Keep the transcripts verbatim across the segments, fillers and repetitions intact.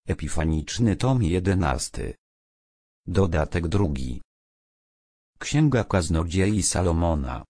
Epifaniczny tom jedenasty. Dodatek drugi. Księga Kaznodziei Salomona.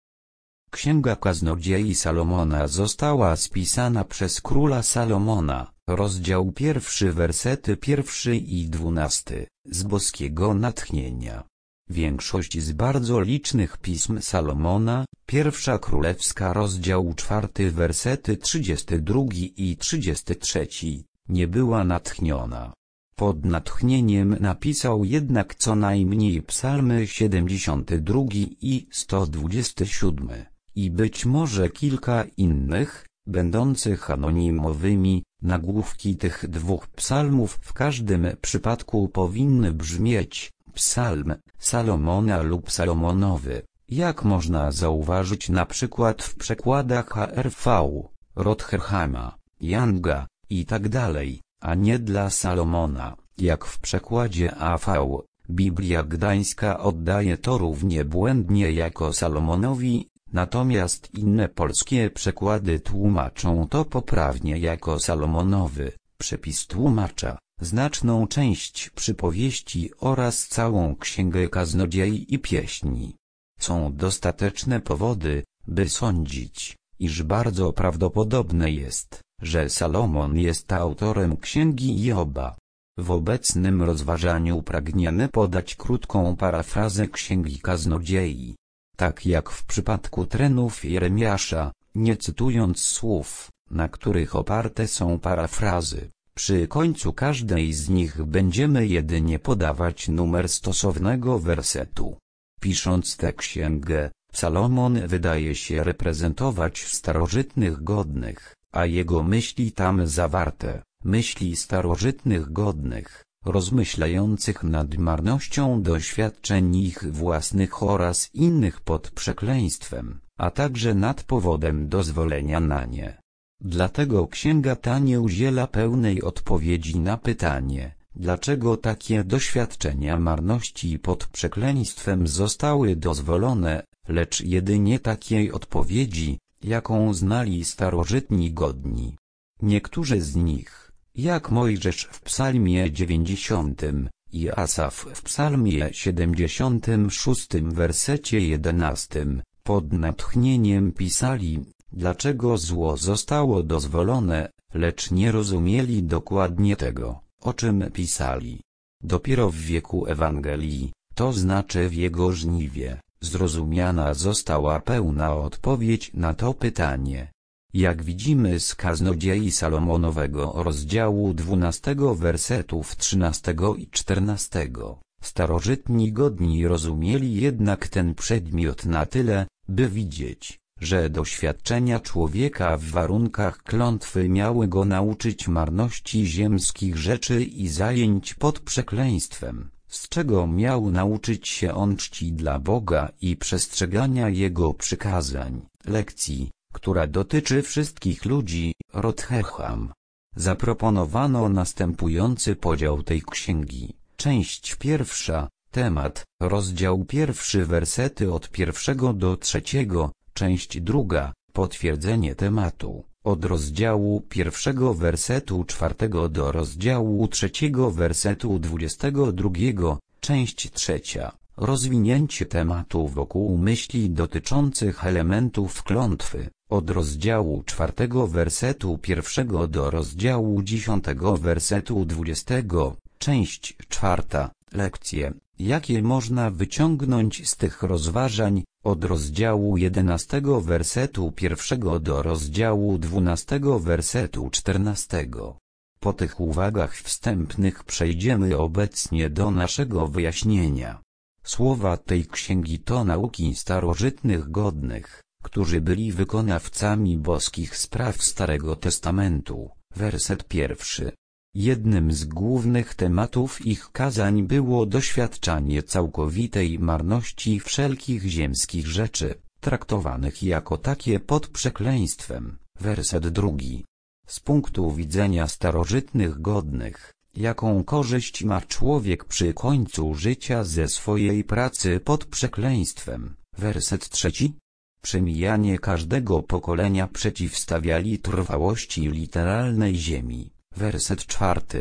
Księga Kaznodziei Salomona została spisana przez króla Salomona, rozdział pierwszy, wersety pierwszy i dwunasty, z boskiego natchnienia. Większość z bardzo licznych pism Salomona, pierwsza królewska, rozdział czwarty, wersety trzydziesty drugi i trzydziesty trzeci, nie była natchniona. Pod natchnieniem napisał jednak co najmniej psalmy siedemdziesiąty drugi i sto dwudziesty siódmy, i być może kilka innych, będących anonimowymi. Nagłówki tych dwóch psalmów w każdym przypadku powinny brzmieć: Psalm Salomona lub Salomonowy, jak można zauważyć na przykład w przekładach H R V, Rotherhama, Younga i tak dalej, a nie dla Salomona, jak w przekładzie A V. Biblia Gdańska oddaje to równie błędnie jako Salomonowi, natomiast inne polskie przekłady tłumaczą to poprawnie jako Salomonowy. Przepis tłumacza znaczną część przypowieści oraz całą księgę Kaznodziei i Pieśni. Są dostateczne powody, by sądzić, iż bardzo prawdopodobne jest, że Salomon jest autorem księgi Joba. W obecnym rozważaniu pragniemy podać krótką parafrazę księgi Kaznodziei. Tak jak w przypadku trenów Jeremiasza, nie cytując słów, na których oparte są parafrazy, przy końcu każdej z nich będziemy jedynie podawać numer stosownego wersetu. Pisząc tę księgę, Salomon wydaje się reprezentować starożytnych godnych, a jego myśli tam zawarte, myśli starożytnych godnych, rozmyślających nad marnością doświadczeń ich własnych oraz innych pod przekleństwem, a także nad powodem dozwolenia na nie. Dlatego księga ta nie udziela pełnej odpowiedzi na pytanie, dlaczego takie doświadczenia marności pod przekleństwem zostały dozwolone, lecz jedynie takiej odpowiedzi, jaką znali starożytni godni. Niektórzy z nich, jak Mojżesz w psalmie dziewięćdziesiątym i Asaf w psalmie siedemdziesiątym szóstym wersecie jedenastym, pod natchnieniem pisali, dlaczego zło zostało dozwolone, lecz nie rozumieli dokładnie tego, o czym pisali. Dopiero w wieku Ewangelii, to znaczy w jego żniwie, zrozumiana została pełna odpowiedź na to pytanie. Jak widzimy z Kaznodziei Salomonowego rozdziału dwunastego wersetów trzynastego i czternastego, starożytni godni rozumieli jednak ten przedmiot na tyle, by widzieć, że doświadczenia człowieka w warunkach klątwy miały go nauczyć marności ziemskich rzeczy i zajęć pod przekleństwem, z czego miał nauczyć się on czci dla Boga i przestrzegania Jego przykazań, lekcji, która dotyczy wszystkich ludzi. Rotherham. Zaproponowano następujący podział tej księgi. Część pierwsza, temat, rozdział pierwszy, wersety od pierwszego do trzeciego, część druga, potwierdzenie tematu, od rozdziału pierwszego wersetu czwartego do rozdziału trzeciego wersetu dwudziestego drugiego, część trzecia, rozwinięcie tematu wokół myśli dotyczących elementów klątwy, od rozdziału czwartego wersetu pierwszego do rozdziału dziesiątego wersetu dwudziestego, część czwarta, lekcje, jakie można wyciągnąć z tych rozważań, od rozdziału jedenastego wersetu pierwszego do rozdziału dwunastego wersetu czternastego. Po tych uwagach wstępnych przejdziemy obecnie do naszego wyjaśnienia. Słowa tej księgi to nauki starożytnych godnych, którzy byli wykonawcami boskich spraw Starego Testamentu. Werset pierwszy. Jednym z głównych tematów ich kazań było doświadczanie całkowitej marności wszelkich ziemskich rzeczy, traktowanych jako takie pod przekleństwem. Werset drugi. Z punktu widzenia starożytnych godnych, jaką korzyść ma człowiek przy końcu życia ze swojej pracy pod przekleństwem. Werset trzeci. Przemijanie każdego pokolenia przeciwstawiali trwałości literalnej ziemi. Werset czwarty.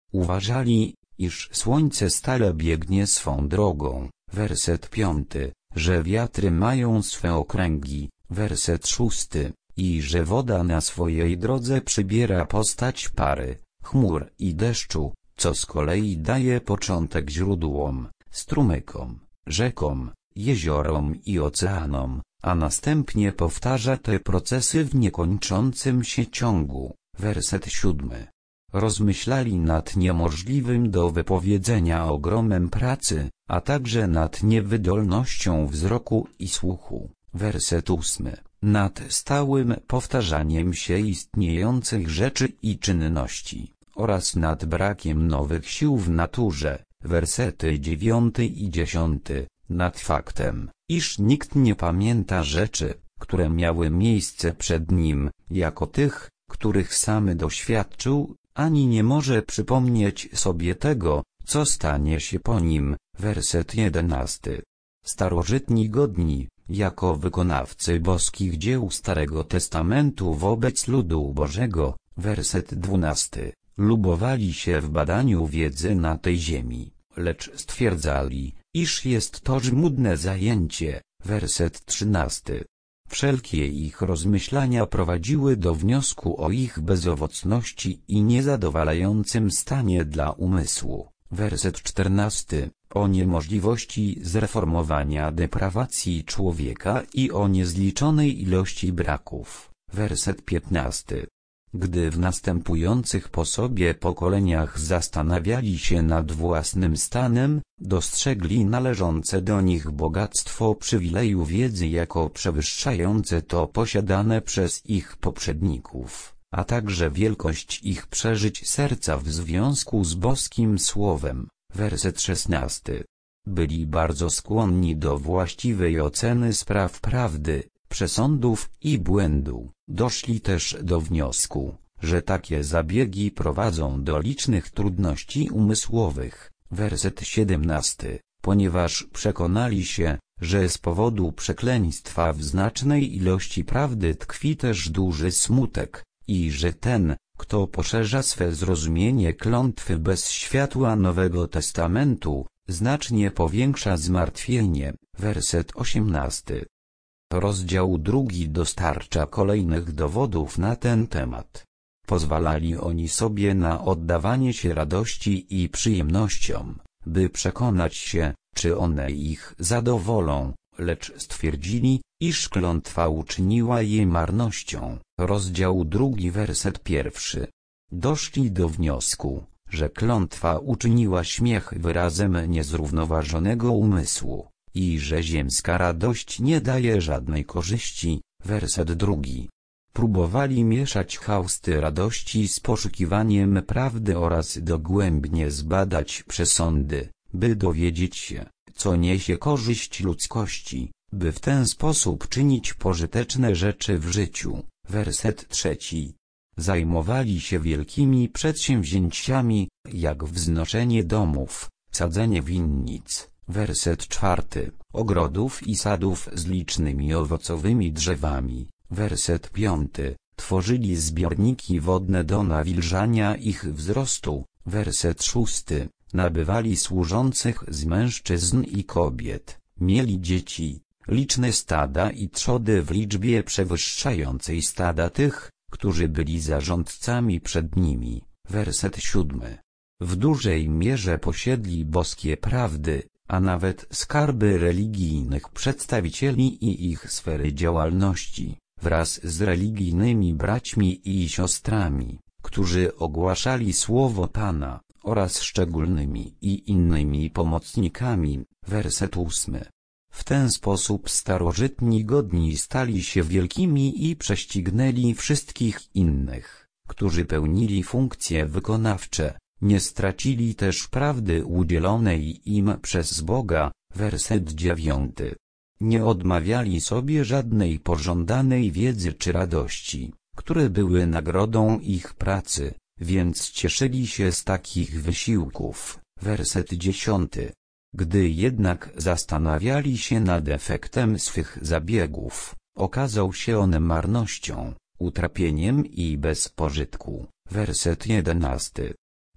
Uważali, iż słońce stale biegnie swą drogą. Werset piąty, że wiatry mają swe okręgi. Werset szósty, i że woda na swojej drodze przybiera postać pary, chmur i deszczu, co z kolei daje początek źródłom, strumykom, rzekom, jeziorom i oceanom, a następnie powtarza te procesy w niekończącym się ciągu. Werset siódmy. Rozmyślali nad niemożliwym do wypowiedzenia ogromem pracy, a także nad niewydolnością wzroku i słuchu. Werset ósmy. Nad stałym powtarzaniem się istniejących rzeczy i czynności, oraz nad brakiem nowych sił w naturze. Wersety dziewiąty i dziesiąty. Nad faktem, iż nikt nie pamięta rzeczy, które miały miejsce przed nim, jako tych, których sam doświadczył, ani nie może przypomnieć sobie tego, co stanie się po nim. Werset jedenasty. Starożytni godni, jako wykonawcy boskich dzieł Starego Testamentu wobec ludu Bożego. Werset dwunasty. Lubowali się w badaniu wiedzy na tej ziemi, lecz stwierdzali, iż jest to żmudne zajęcie. Werset trzynasty. Wszelkie ich rozmyślania prowadziły do wniosku o ich bezowocności i niezadowalającym stanie dla umysłu. Werset czternasty. O niemożliwości zreformowania deprawacji człowieka i o niezliczonej ilości braków. Werset piętnasty. Gdy w następujących po sobie pokoleniach zastanawiali się nad własnym stanem, dostrzegli należące do nich bogactwo przywileju wiedzy jako przewyższające to posiadane przez ich poprzedników, a także wielkość ich przeżyć serca w związku z boskim słowem. Werset szesnasty. Byli bardzo skłonni do właściwej oceny spraw prawdy, przesądów i błędu. Doszli też do wniosku, że takie zabiegi prowadzą do licznych trudności umysłowych. Werset siedemnasty. Ponieważ przekonali się, że z powodu przekleństwa w znacznej ilości prawdy tkwi też duży smutek, i że ten, kto poszerza swe zrozumienie klątwy bez światła Nowego Testamentu, znacznie powiększa zmartwienie. Werset osiemnasty. Rozdział drugi dostarcza kolejnych dowodów na ten temat. Pozwalali oni sobie na oddawanie się radości i przyjemnościom, by przekonać się, czy one ich zadowolą, lecz stwierdzili, iż klątwa uczyniła je marnością. Rozdział drugi werset pierwszy. Doszli do wniosku, że klątwa uczyniła śmiech wyrazem niezrównoważonego umysłu, i że ziemska radość nie daje żadnej korzyści. Werset drugi. Próbowali mieszać hausty radości z poszukiwaniem prawdy oraz dogłębnie zbadać przesądy, by dowiedzieć się, co niesie korzyść ludzkości, by w ten sposób czynić pożyteczne rzeczy w życiu. Werset trzeci. Zajmowali się wielkimi przedsięwzięciami, jak wznoszenie domów, sadzenie winnic. Werset czwarty. Ogrodów i sadów z licznymi owocowymi drzewami. Werset piąty. Tworzyli zbiorniki wodne do nawilżania ich wzrostu. Werset szósty. Nabywali służących z mężczyzn i kobiet. Mieli dzieci, liczne stada i trzody w liczbie przewyższającej stada tych, którzy byli zarządcami przed nimi. Werset siódmy. W dużej mierze posiedli boskie prawdy, a nawet skarby religijnych przedstawicieli i ich sfery działalności, wraz z religijnymi braćmi i siostrami, którzy ogłaszali słowo Pana, oraz szczególnymi i innymi pomocnikami. Werset ósmy. W ten sposób starożytni godni stali się wielkimi i prześcignęli wszystkich innych, którzy pełnili funkcje wykonawcze. Nie stracili też prawdy udzielonej im przez Boga. Werset dziewiąty. Nie odmawiali sobie żadnej pożądanej wiedzy czy radości, które były nagrodą ich pracy, więc cieszyli się z takich wysiłków. Werset dziesiąty. Gdy jednak zastanawiali się nad efektem swych zabiegów, okazał się on marnością, utrapieniem i bez pożytku. Werset jedenasty.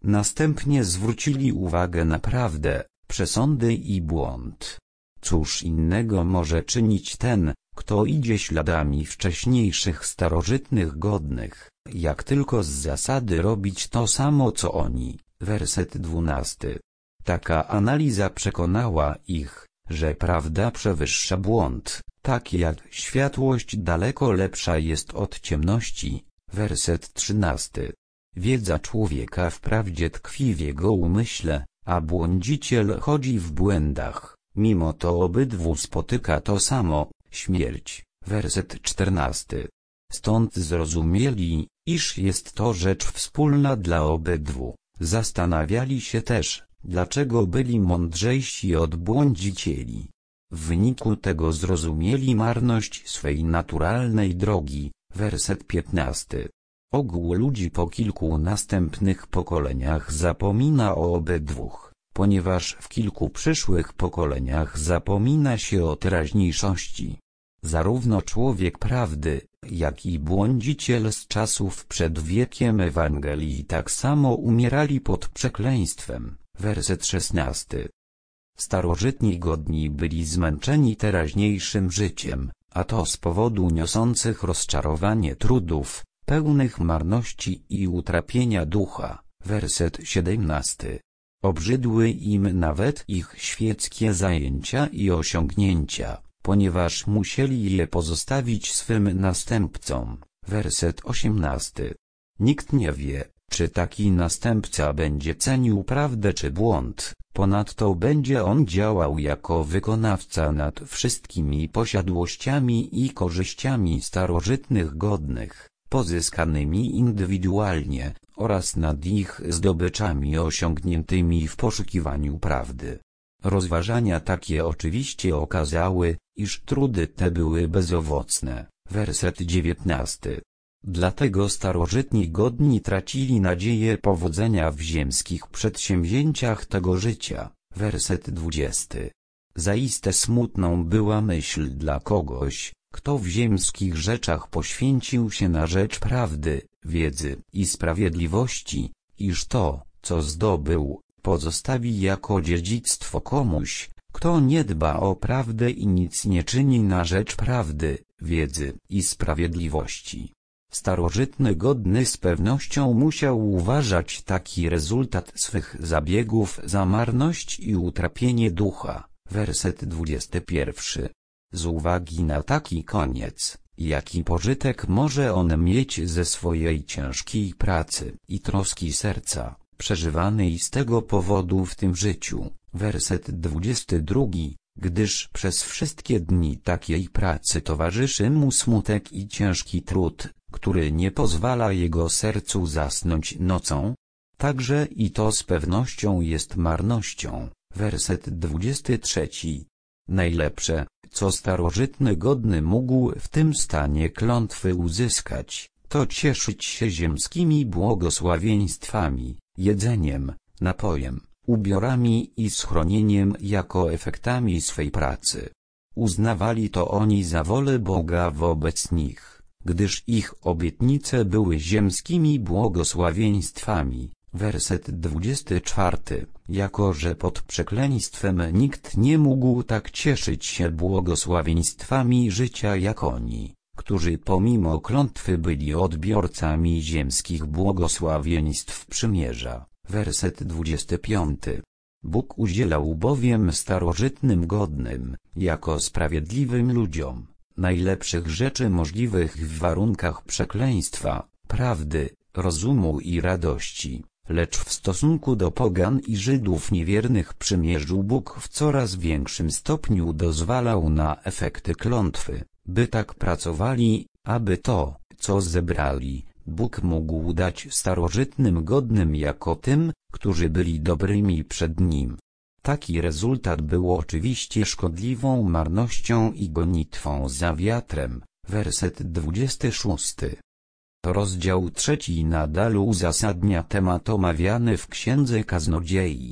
Następnie zwrócili uwagę na prawdę, przesądy i błąd. Cóż innego może czynić ten, kto idzie śladami wcześniejszych starożytnych godnych, jak tylko z zasady robić to samo co oni. Werset dwunasty. Taka analiza przekonała ich, że prawda przewyższa błąd, tak jak światłość daleko lepsza jest od ciemności. Werset trzynasty. Wiedza człowieka wprawdzie tkwi w jego umyśle, a błądziciel chodzi w błędach, mimo to obydwu spotyka to samo, śmierć. Werset czternasty. Stąd zrozumieli, iż jest to rzecz wspólna dla obydwu. Zastanawiali się też, dlaczego byli mądrzejsi od błądzicieli. W wyniku tego zrozumieli marność swej naturalnej drogi. Werset piętnasty. Ogół ludzi po kilku następnych pokoleniach zapomina o obydwóch, ponieważ w kilku przyszłych pokoleniach zapomina się o teraźniejszości. Zarówno człowiek prawdy, jak i błądziciel z czasów przed wiekiem Ewangelii tak samo umierali pod przekleństwem. Werset szesnasty. Starożytni godni byli zmęczeni teraźniejszym życiem, a to z powodu niosących rozczarowanie trudów, pełnych marności i utrapienia ducha. Werset siedemnasty. Obrzydły im nawet ich świeckie zajęcia i osiągnięcia, ponieważ musieli je pozostawić swym następcom. Werset osiemnasty. Nikt nie wie, czy taki następca będzie cenił prawdę czy błąd, ponadto będzie on działał jako wykonawca nad wszystkimi posiadłościami i korzyściami starożytnych godnych, pozyskanymi indywidualnie, oraz nad ich zdobyczami osiągniętymi w poszukiwaniu prawdy. Rozważania takie oczywiście okazały, iż trudy te były bezowocne. Werset dziewiętnasty. Dlatego starożytni godni tracili nadzieję powodzenia w ziemskich przedsięwzięciach tego życia. Werset dwudziesty. Zaiste smutną była myśl dla kogoś, kto w ziemskich rzeczach poświęcił się na rzecz prawdy, wiedzy i sprawiedliwości, iż to, co zdobył, pozostawi jako dziedzictwo komuś, kto nie dba o prawdę i nic nie czyni na rzecz prawdy, wiedzy i sprawiedliwości. Starożytny godny z pewnością musiał uważać taki rezultat swych zabiegów za marność i utrapienie ducha. Werset dwudziesty pierwszy. Z uwagi na taki koniec, jaki pożytek może on mieć ze swojej ciężkiej pracy i troski serca, przeżywanej z tego powodu w tym życiu. Werset dwudziesty drugi. Gdyż przez wszystkie dni takiej pracy towarzyszy mu smutek i ciężki trud, który nie pozwala jego sercu zasnąć nocą. Także i to z pewnością jest marnością. Werset dwudziesty trzeci. Najlepsze, co starożytny godny mógł w tym stanie klątwy uzyskać, to cieszyć się ziemskimi błogosławieństwami, jedzeniem, napojem, ubiorami i schronieniem jako efektami swej pracy. Uznawali to oni za wolę Boga wobec nich, gdyż ich obietnice były ziemskimi błogosławieństwami. Werset dwudziesty czwarty. Jako że pod przekleństwem nikt nie mógł tak cieszyć się błogosławieństwami życia jak oni, którzy pomimo klątwy byli odbiorcami ziemskich błogosławieństw przymierza. Werset dwudziesty piąty. Bóg udzielał bowiem starożytnym godnym, jako sprawiedliwym ludziom, najlepszych rzeczy możliwych w warunkach przekleństwa, prawdy, rozumu i radości, lecz w stosunku do pogan i Żydów niewiernych przymierzu Bóg w coraz większym stopniu dozwalał na efekty klątwy, by tak pracowali, aby to, co zebrali, Bóg mógł dać starożytnym godnym jako tym, którzy byli dobrymi przed Nim. Taki rezultat był oczywiście szkodliwą marnością i gonitwą za wiatrem. Werset dwudziesty szósty. Rozdział trzeci nadal uzasadnia temat omawiany w Księdze Kaznodziei.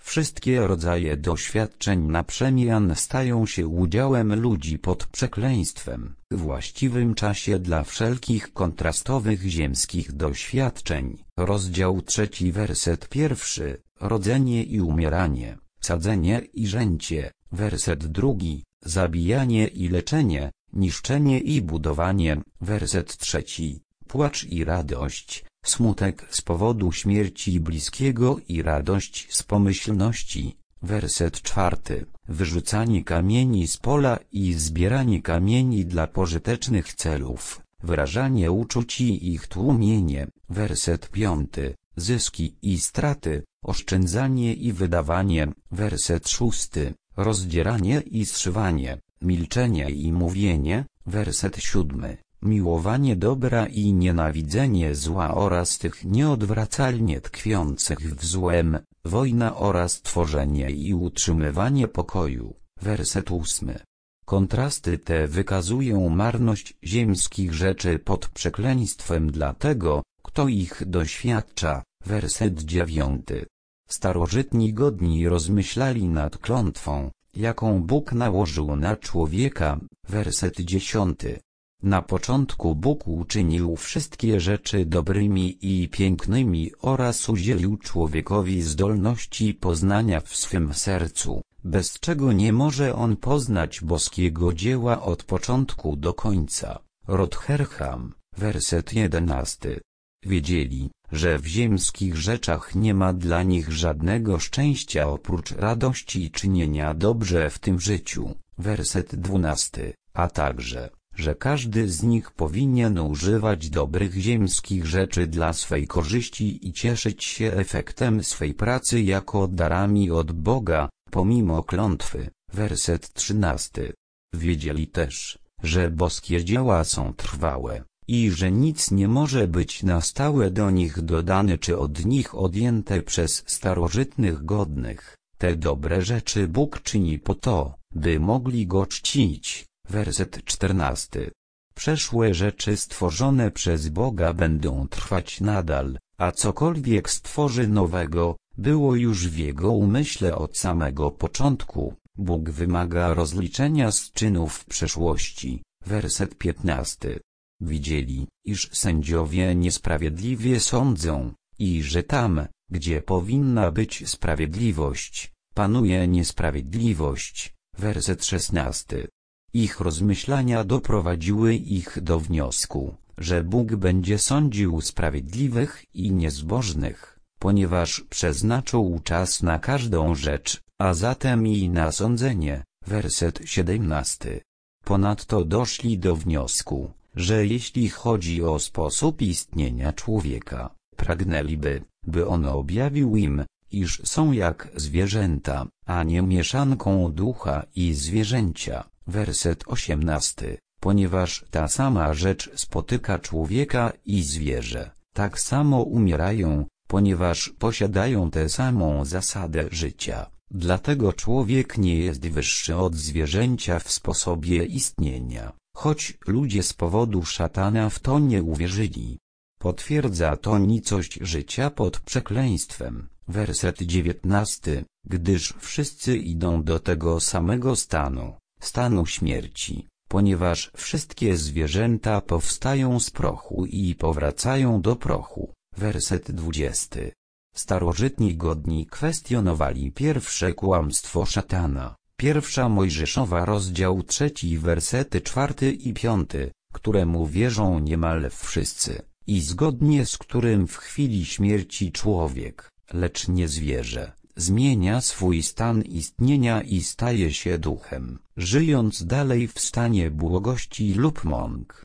Wszystkie rodzaje doświadczeń naprzemian stają się udziałem ludzi pod przekleństwem, w właściwym czasie dla wszelkich kontrastowych ziemskich doświadczeń. Rozdział trzeci, werset pierwszy, rodzenie i umieranie, sadzenie i żęcie, werset drugi, zabijanie i leczenie, niszczenie i budowanie, werset trzeci, płacz i radość, smutek z powodu śmierci bliskiego i radość z pomyślności, werset czwarty, wyrzucanie kamieni z pola i zbieranie kamieni dla pożytecznych celów, wyrażanie uczuć i ich tłumienie, werset piąty, zyski i straty, oszczędzanie i wydawanie, werset szósty, rozdzieranie i zszywanie, milczenie i mówienie, werset siódmy, miłowanie dobra i nienawidzenie zła oraz tych nieodwracalnie tkwiących w złem, wojna oraz tworzenie i utrzymywanie pokoju, werset ósmy. Kontrasty te wykazują marność ziemskich rzeczy pod przekleństwem dla tego, kto ich doświadcza, werset dziewiąty. Starożytni godni rozmyślali nad klątwą, jaką Bóg nałożył na człowieka, werset dziesiąty. Na początku Bóg uczynił wszystkie rzeczy dobrymi i pięknymi oraz udzielił człowiekowi zdolności poznania w swym sercu, bez czego nie może on poznać boskiego dzieła od początku do końca. Rotherham, werset jedenasty. Wiedzieli, że w ziemskich rzeczach nie ma dla nich żadnego szczęścia oprócz radości i czynienia dobrze w tym życiu, werset dwunasty, a także, że każdy z nich powinien używać dobrych ziemskich rzeczy dla swej korzyści i cieszyć się efektem swej pracy jako darami od Boga, pomimo klątwy, werset trzynasty. Wiedzieli też, że boskie dzieła są trwałe, i że nic nie może być na stałe do nich dodane czy od nich odjęte przez starożytnych godnych. Te dobre rzeczy Bóg czyni po to, by mogli Go czcić. Werset czternasty. Przeszłe rzeczy stworzone przez Boga będą trwać nadal, a cokolwiek stworzy nowego, było już w Jego umyśle od samego początku. Bóg wymaga rozliczenia z czynów przeszłości. Werset piętnasty. Widzieli, iż sędziowie niesprawiedliwie sądzą, i że tam, gdzie powinna być sprawiedliwość, panuje niesprawiedliwość. Werset szesnasty. Ich rozmyślania doprowadziły ich do wniosku, że Bóg będzie sądził sprawiedliwych i niezbożnych, ponieważ przeznaczył czas na każdą rzecz, a zatem i na sądzenie. Werset siedemnasty. Ponadto doszli do wniosku, że jeśli chodzi o sposób istnienia człowieka, pragnęliby, by on objawił im, iż są jak zwierzęta, a nie mieszanką ducha i zwierzęcia. Werset osiemnasty. Ponieważ ta sama rzecz spotyka człowieka i zwierzę, tak samo umierają, ponieważ posiadają tę samą zasadę życia. Dlatego człowiek nie jest wyższy od zwierzęcia w sposobie istnienia, choć ludzie z powodu szatana w to nie uwierzyli. Potwierdza to nicość życia pod przekleństwem. Werset dziewiętnasty. Gdyż wszyscy idą do tego samego stanu, stanu śmierci, ponieważ wszystkie zwierzęta powstają z prochu i powracają do prochu. Werset dwudziesty. Starożytni godni kwestionowali pierwsze kłamstwo szatana. Pierwsza Mojżeszowa rozdział trzeci wersety czwarty i piąty, któremu wierzą niemal wszyscy, i zgodnie z którym w chwili śmierci człowiek, lecz nie zwierzę, zmienia swój stan istnienia i staje się duchem, żyjąc dalej w stanie błogości lub mąk.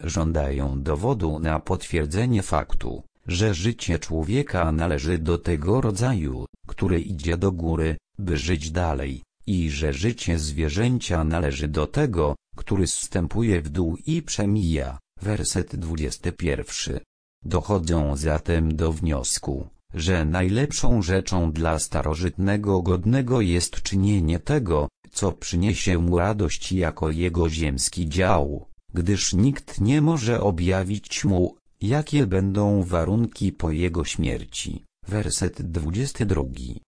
Żądają dowodu na potwierdzenie faktu, że życie człowieka należy do tego rodzaju, który idzie do góry, by żyć dalej, i że życie zwierzęcia należy do tego, który zstępuje w dół i przemija. Werset dwudziesty pierwszy. Dochodzą zatem do wniosku, że najlepszą rzeczą dla starożytnego godnego jest czynienie tego, co przyniesie mu radość jako jego ziemski dział, gdyż nikt nie może objawić mu, jakie będą warunki po jego śmierci. Werset dwudziesty drugi.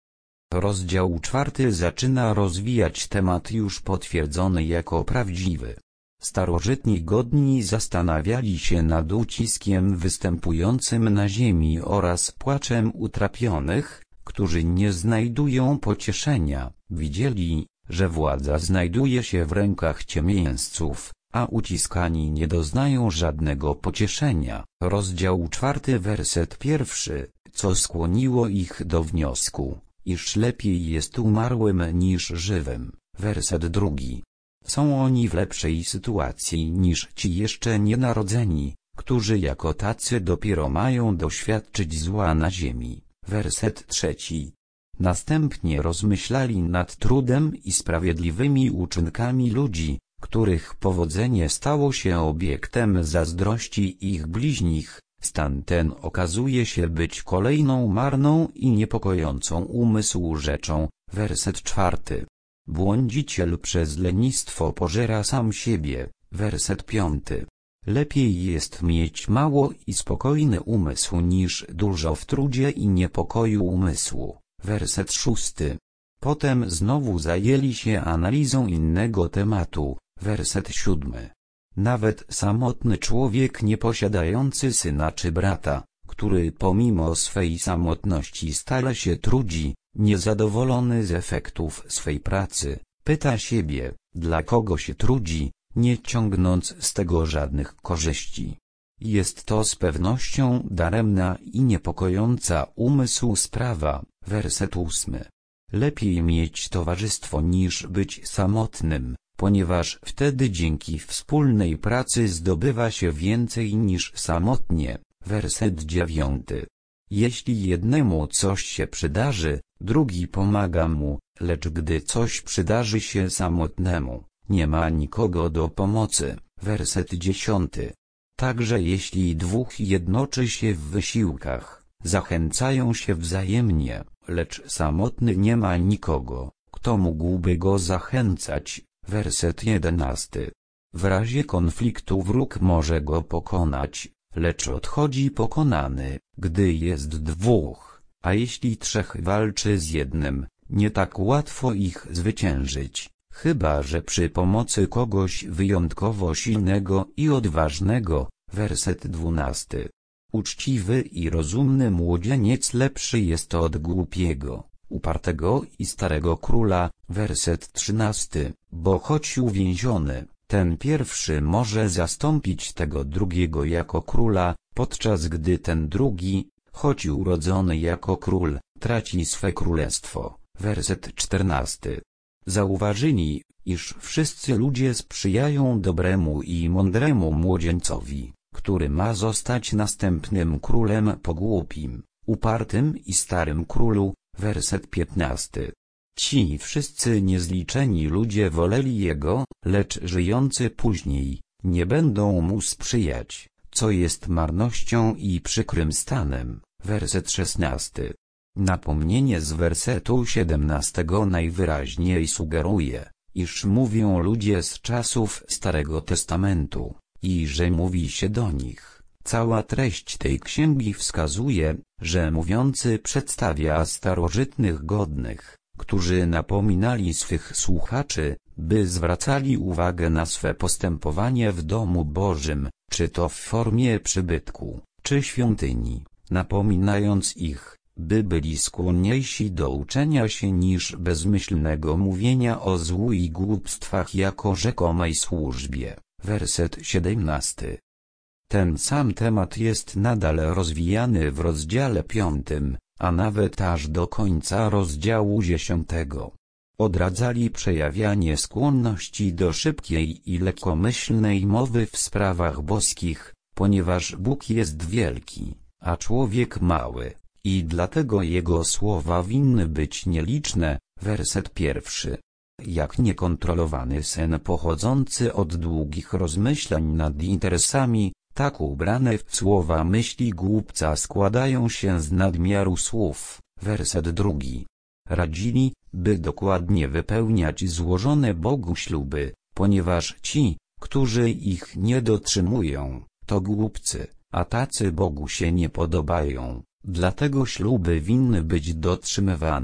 Rozdział czwarty zaczyna rozwijać temat już potwierdzony jako prawdziwy. Starożytni godni zastanawiali się nad uciskiem występującym na ziemi oraz płaczem utrapionych, którzy nie znajdują pocieszenia. Widzieli, że władza znajduje się w rękach ciemiężców, a uciskani nie doznają żadnego pocieszenia. Rozdział czwarty, werset pierwszy, co skłoniło ich do wniosku, iż lepiej jest umarłym niż żywym. Werset drugi. Są oni w lepszej sytuacji niż ci jeszcze nienarodzeni, którzy jako tacy dopiero mają doświadczyć zła na ziemi. Werset trzeci. Następnie rozmyślali nad trudem i sprawiedliwymi uczynkami ludzi, których powodzenie stało się obiektem zazdrości ich bliźnich. Stan ten okazuje się być kolejną marną i niepokojącą umysł rzeczą. Werset czwarty. Błądziciel przez lenistwo pożera sam siebie. Werset piąty. Lepiej jest mieć mało i spokojny umysł niż dużo w trudzie i niepokoju umysłu. Werset szósty. Potem znowu zajęli się analizą innego tematu. Werset siódmy. Nawet samotny człowiek nieposiadający syna czy brata, który pomimo swej samotności stale się trudzi, niezadowolony z efektów swej pracy, pyta siebie, dla kogo się trudzi, nie ciągnąc z tego żadnych korzyści. Jest to z pewnością daremna i niepokojąca umysł sprawa. Werset ósmy. Lepiej mieć towarzystwo niż być samotnym, ponieważ wtedy dzięki wspólnej pracy zdobywa się więcej niż samotnie. Werset dziewiąty. Jeśli jednemu coś się przydarzy, drugi pomaga mu, lecz gdy coś przydarzy się samotnemu, nie ma nikogo do pomocy. Werset dziesiąty. Także jeśli dwóch jednoczy się w wysiłkach, zachęcają się wzajemnie, lecz samotny nie ma nikogo, kto mógłby go zachęcać. Werset jedenasty. W razie konfliktu wróg może go pokonać, lecz odchodzi pokonany, gdy jest dwóch, a jeśli trzech walczy z jednym, nie tak łatwo ich zwyciężyć, chyba że przy pomocy kogoś wyjątkowo silnego i odważnego. Werset dwunasty. Uczciwy i rozumny młodzieniec lepszy jest od głupiego, upartego i starego króla. Werset trzynasty. Bo choć uwięziony, ten pierwszy może zastąpić tego drugiego jako króla, podczas gdy ten drugi, choć urodzony jako król, traci swe królestwo. Werset czternasty. Zauważyli, iż wszyscy ludzie sprzyjają dobremu i mądremu młodzieńcowi, który ma zostać następnym królem po głupim, upartym i starym królu. Werset piętnasty. Ci wszyscy niezliczeni ludzie woleli jego, lecz żyjący później, nie będą mu sprzyjać, co jest marnością i przykrym stanem. Werset szesnasty. Napomnienie z wersetu siedemnastego najwyraźniej sugeruje, iż mówią ludzie z czasów Starego Testamentu, i że mówi się do nich. Cała treść tej księgi wskazuje, że mówiący przedstawia starożytnych godnych, którzy napominali swych słuchaczy, by zwracali uwagę na swe postępowanie w domu Bożym, czy to w formie przybytku, czy świątyni, napominając ich, by byli skłonniejsi do uczenia się niż bezmyślnego mówienia o złu i głupstwach jako rzekomej służbie. Werset siedemnasty. Ten sam temat jest nadal rozwijany w rozdziale piątym, a nawet aż do końca rozdziału dziesiątego. Odradzali przejawianie skłonności do szybkiej i lekkomyślnej mowy w sprawach boskich, ponieważ Bóg jest wielki, a człowiek mały, i dlatego jego słowa winny być nieliczne. Werset pierwszy. Jak niekontrolowany sen pochodzący od długich rozmyślań nad interesami, tak ubrane w słowa myśli głupca składają się z nadmiaru słów. Werset drugi. Radzili, by dokładnie wypełniać złożone Bogu śluby, ponieważ ci, którzy ich nie dotrzymują, to głupcy, a tacy Bogu się nie podobają, dlatego śluby winny być dotrzymywane.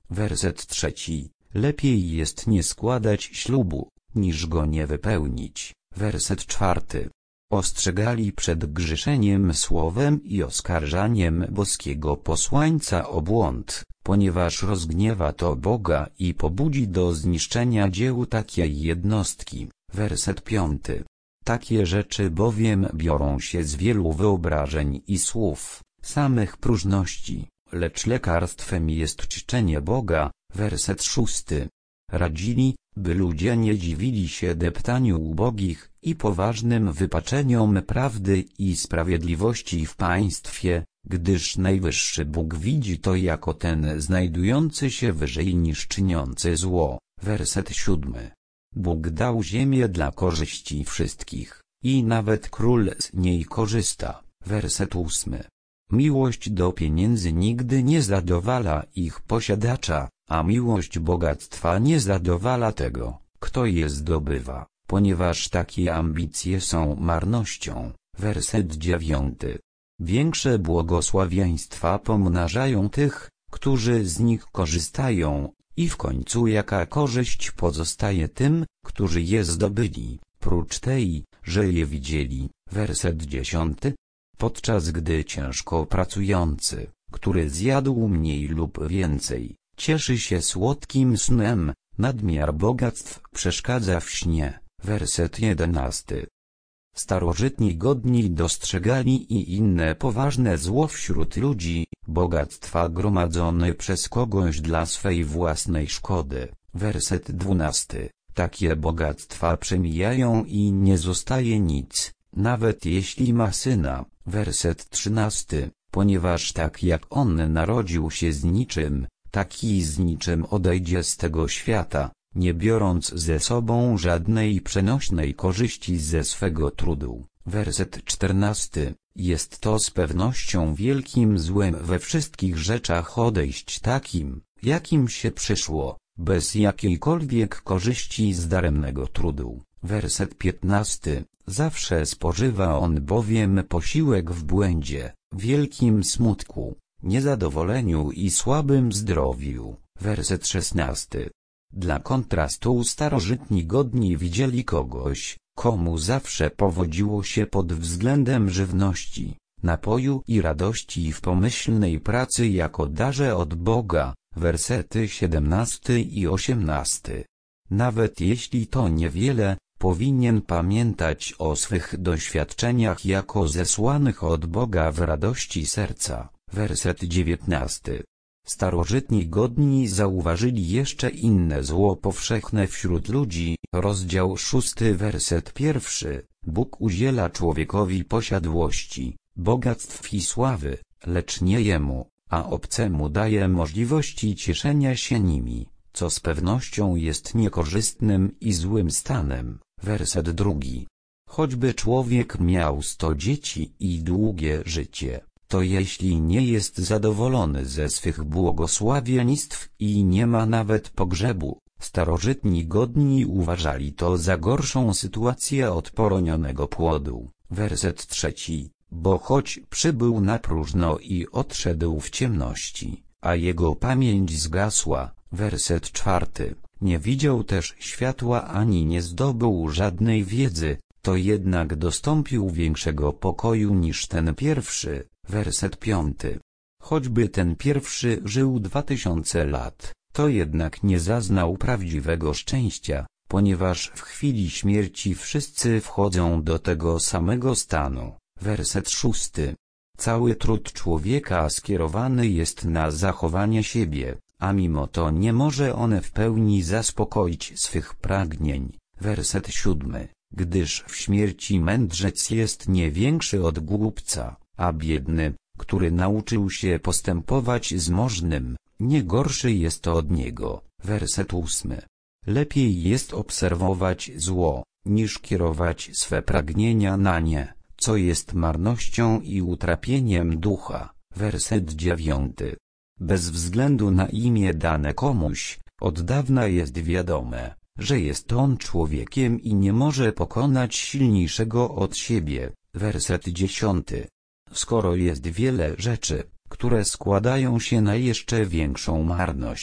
Werset trzeci. Lepiej jest nie składać ślubu, niż go nie wypełnić. Werset czwarty. Ostrzegali przed grzeszeniem słowem i oskarżaniem boskiego posłańca o błąd, ponieważ rozgniewa to Boga i pobudzi do zniszczenia dzieł takiej jednostki. Werset piąty. Takie rzeczy bowiem biorą się z wielu wyobrażeń i słów, samych próżności, lecz lekarstwem jest czczenie Boga. Werset szósty. Radzili, by ludzie nie dziwili się deptaniu ubogich i poważnym wypaczeniom prawdy i sprawiedliwości w państwie, gdyż najwyższy Bóg widzi to jako ten znajdujący się wyżej niż czyniący zło. Werset siódmy. Bóg dał ziemię dla korzyści wszystkich, i nawet król z niej korzysta. Werset ósmy. Miłość do pieniędzy nigdy nie zadowala ich posiadacza, a miłość bogactwa nie zadowala tego, kto je zdobywa, ponieważ takie ambicje są marnością. Werset dziewiąty. Większe błogosławieństwa pomnażają tych, którzy z nich korzystają, i w końcu jaka korzyść pozostaje tym, którzy je zdobyli, prócz tej, że je widzieli. Werset dziesiąty. Podczas gdy ciężko pracujący, który zjadł mniej lub więcej, cieszy się słodkim snem, nadmiar bogactw przeszkadza w śnie. Werset jedenasty. Starożytni godni dostrzegali i inne poważne zło wśród ludzi, bogactwa gromadzone przez kogoś dla swej własnej szkody. Werset dwunasty. Takie bogactwa przemijają i nie zostaje nic, nawet jeśli ma syna. Werset trzynasty. Ponieważ tak jak on narodził się z niczym, taki z niczym odejdzie z tego świata, nie biorąc ze sobą żadnej przenośnej korzyści ze swego trudu. Werset czternasty. Jest to z pewnością wielkim złem we wszystkich rzeczach odejść takim, jakim się przyszło, bez jakiejkolwiek korzyści z daremnego trudu. Werset piętnasty. Zawsze spożywa on bowiem posiłek w błędzie, wielkim smutku, niezadowoleniu i słabym zdrowiu. Werset szesnasty. Dla kontrastu starożytni godni widzieli kogoś, komu zawsze powodziło się pod względem żywności, napoju i radości w pomyślnej pracy jako darze od Boga. Wersety siedemnasty i osiemnasty. Nawet jeśli to niewiele, powinien pamiętać o swych doświadczeniach jako zesłanych od Boga w radości serca. Werset dziewiętnasty. Starożytni godni zauważyli jeszcze inne zło powszechne wśród ludzi. Rozdział szósty, werset pierwszy. Bóg udziela człowiekowi posiadłości, bogactw i sławy, lecz nie jemu, a obcemu daje możliwości cieszenia się nimi, co z pewnością jest niekorzystnym i złym stanem. Werset drugi. Choćby człowiek miał sto dzieci i długie życie, to jeśli nie jest zadowolony ze swych błogosławieństw i nie ma nawet pogrzebu, starożytni godni uważali to za gorszą sytuację od poronionego płodu. Werset trzeci. Bo choć przybył na próżno i odszedł w ciemności, a jego pamięć zgasła. Werset czwarty. Nie widział też światła ani nie zdobył żadnej wiedzy, to jednak dostąpił większego pokoju niż ten pierwszy. Werset piąty. Choćby ten pierwszy żył dwa tysiące lat, to jednak nie zaznał prawdziwego szczęścia, ponieważ w chwili śmierci wszyscy wchodzą do tego samego stanu. Werset szósty. Cały trud człowieka skierowany jest na zachowanie siebie, a mimo to nie może on w pełni zaspokoić swych pragnień. Werset siódmy. Gdyż w śmierci mędrzec jest nie większy od głupca, a biedny, który nauczył się postępować z możnym, nie gorszy jest od niego. Werset ósmy. Lepiej jest obserwować zło, niż kierować swe pragnienia na nie, co jest marnością i utrapieniem ducha. Werset dziewiąty. Bez względu na imię dane komuś, od dawna jest wiadome, że jest on człowiekiem i nie może pokonać silniejszego od siebie. Werset dziesiąty. Skoro jest wiele rzeczy, które składają się na jeszcze większą marność,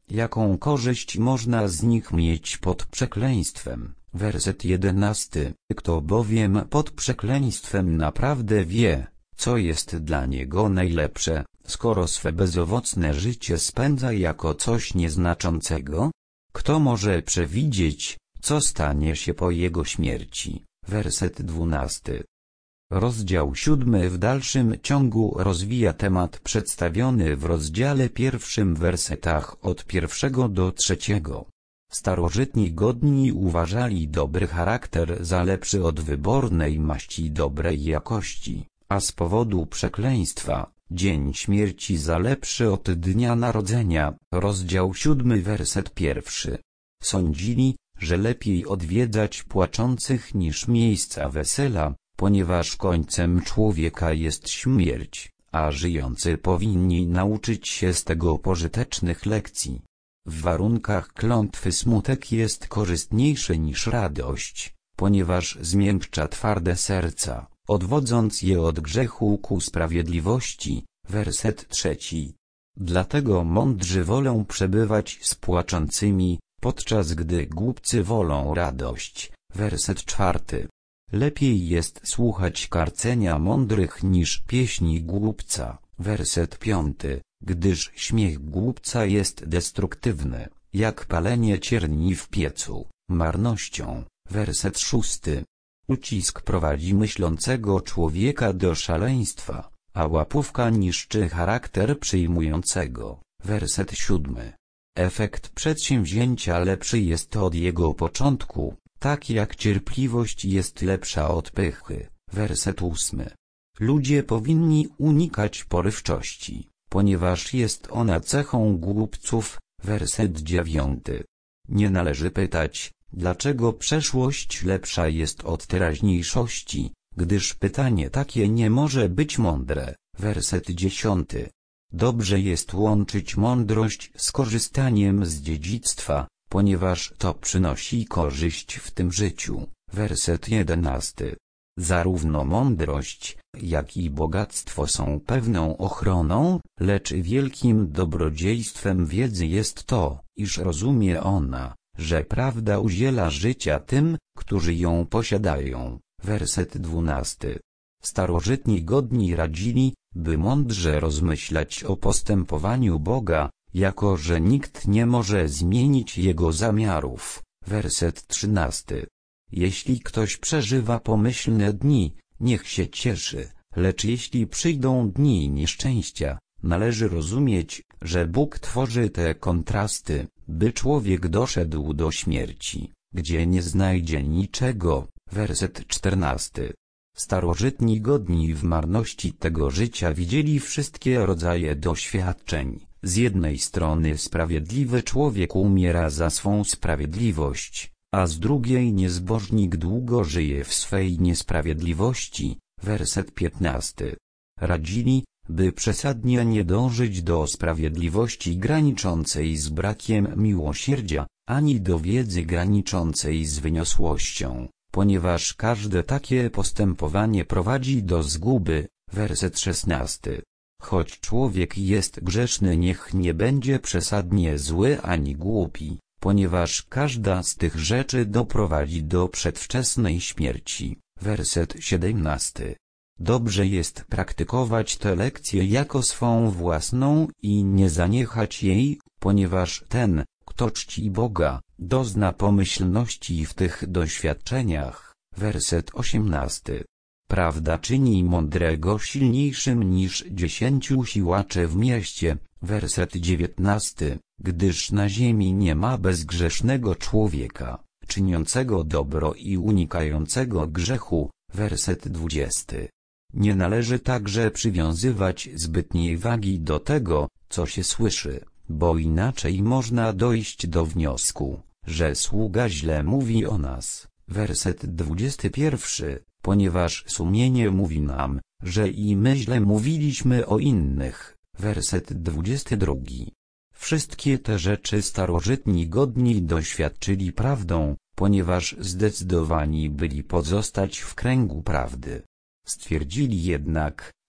jaką korzyść można z nich mieć pod przekleństwem. Werset jedenasty. Kto bowiem pod przekleństwem naprawdę wie, co jest dla niego najlepsze, skoro swe bezowocne życie spędza jako coś nieznaczącego? Kto może przewidzieć, co stanie się po jego śmierci? Werset dwunasty. Rozdział siódmy w dalszym ciągu rozwija temat przedstawiony w rozdziale pierwszym w wersetach od pierwszego do trzeciego. Starożytni godni uważali dobry charakter za lepszy od wybornej maści dobrej jakości, a z powodu przekleństwa, dzień śmierci za lepszy od dnia narodzenia. Rozdział siódmy werset pierwszy. Sądzili, że lepiej odwiedzać płaczących niż miejsca wesela, ponieważ końcem człowieka jest śmierć, a żyjący powinni nauczyć się z tego pożytecznych lekcji. W warunkach klątwy smutek jest korzystniejszy niż radość, ponieważ zmiękcza twarde serca, odwodząc je od grzechu ku sprawiedliwości. Werset trzeci. Dlatego mądrzy wolą przebywać z płaczącymi, podczas gdy głupcy wolą radość. Werset czwarty. Lepiej jest słuchać karcenia mądrych niż pieśni głupca. Werset piąty. Gdyż śmiech głupca jest destruktywny, jak palenie cierni w piecu, marnością. Werset szósty. Ucisk prowadzi myślącego człowieka do szaleństwa, a łapówka niszczy charakter przyjmującego. Werset siódmy. Efekt przedsięwzięcia lepszy jest od jego początku, tak jak cierpliwość jest lepsza od pychy. Werset ósmy. Ludzie powinni unikać porywczości, ponieważ jest ona cechą głupców. Werset dziewiąty. Nie należy pytać, dlaczego przeszłość lepsza jest od teraźniejszości, gdyż pytanie takie nie może być mądre. Werset dziesiąty. Dobrze jest łączyć mądrość z korzystaniem z dziedzictwa, ponieważ to przynosi korzyść w tym życiu. Werset jedenasty. Zarówno mądrość, jak i bogactwo są pewną ochroną, lecz wielkim dobrodziejstwem wiedzy jest to, iż rozumie ona, że prawda udziela życia tym, którzy ją posiadają. Werset dwunasty. Starożytni godni radzili, by mądrze rozmyślać o postępowaniu Boga, jako że nikt nie może zmienić Jego zamiarów. Werset trzynasty. Jeśli ktoś przeżywa pomyślne dni, niech się cieszy, lecz jeśli przyjdą dni nieszczęścia, należy rozumieć, że Bóg tworzy te kontrasty, by człowiek doszedł do śmierci, gdzie nie znajdzie niczego. Werset czternasty. Starożytni godni w marności tego życia widzieli wszystkie rodzaje doświadczeń. Z jednej strony sprawiedliwy człowiek umiera za swą sprawiedliwość, a z drugiej niezbożnik długo żyje w swej niesprawiedliwości. Werset piętnasty. Radzili, by przesadnie nie dążyć do sprawiedliwości graniczącej z brakiem miłosierdzia, ani do wiedzy graniczącej z wyniosłością, ponieważ każde takie postępowanie prowadzi do zguby. Werset szesnasty. Choć człowiek jest grzeszny, niech nie będzie przesadnie zły ani głupi, ponieważ każda z tych rzeczy doprowadzi do przedwczesnej śmierci. Werset siedemnasty. Dobrze jest praktykować tę lekcję jako swą własną i nie zaniechać jej, ponieważ ten, kto czci Boga, dozna pomyślności w tych doświadczeniach. Werset osiemnasty. Prawda czyni mądrego silniejszym niż dziesięciu siłaczy w mieście. Werset dziewiętnasty. Gdyż na ziemi nie ma bezgrzesznego człowieka, czyniącego dobro i unikającego grzechu. Werset dwudziesty. Nie należy także przywiązywać zbytniej wagi do tego, co się słyszy, bo inaczej można dojść do wniosku, że sługa źle mówi o nas. Werset dwudziesty pierwszy. Ponieważ sumienie mówi nam, że i my źle mówiliśmy o innych. Werset dwudziesty drugi. Wszystkie te rzeczy starożytni godni doświadczyli prawdą, ponieważ zdecydowani byli pozostać w kręgu prawdy. Stwierdzili jednak,